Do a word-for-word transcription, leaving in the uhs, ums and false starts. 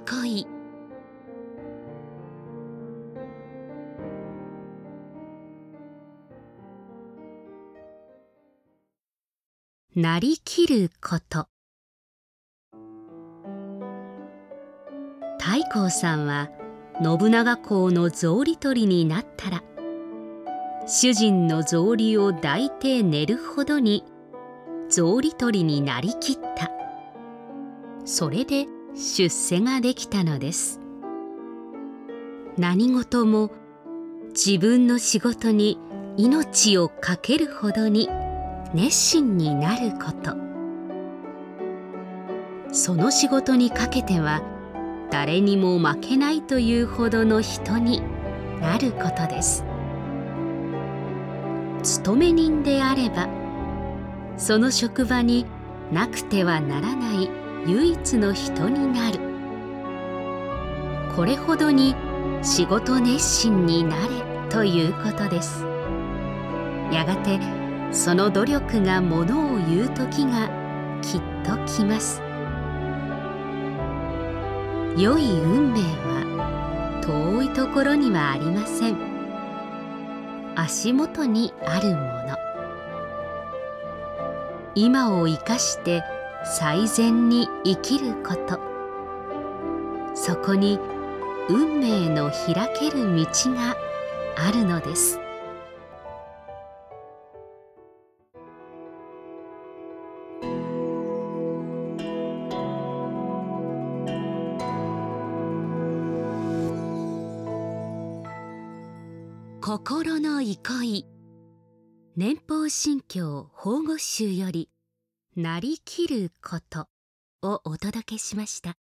憩い。なりきること。太閤さんは信長公の草履取りになったら、主人の草履を抱いて寝るほどに草履取りになりきった。それで出世ができたのです。何事も自分の仕事に命をかけるほどに熱心になること。その仕事にかけては誰にも負けないというほどの人になることです。勤め人であれば、その職場になくてはならない唯一の人になる。これほどに仕事熱心になれということです。やがてその努力がものを言う時がきっと来ます。良い運命は遠いところにはありません。足元にあるもの。今を生かして最善に生きること。そこに運命の開ける道があるのです。心の憩い。年俸信教法語集よりなりきることをお届けしました。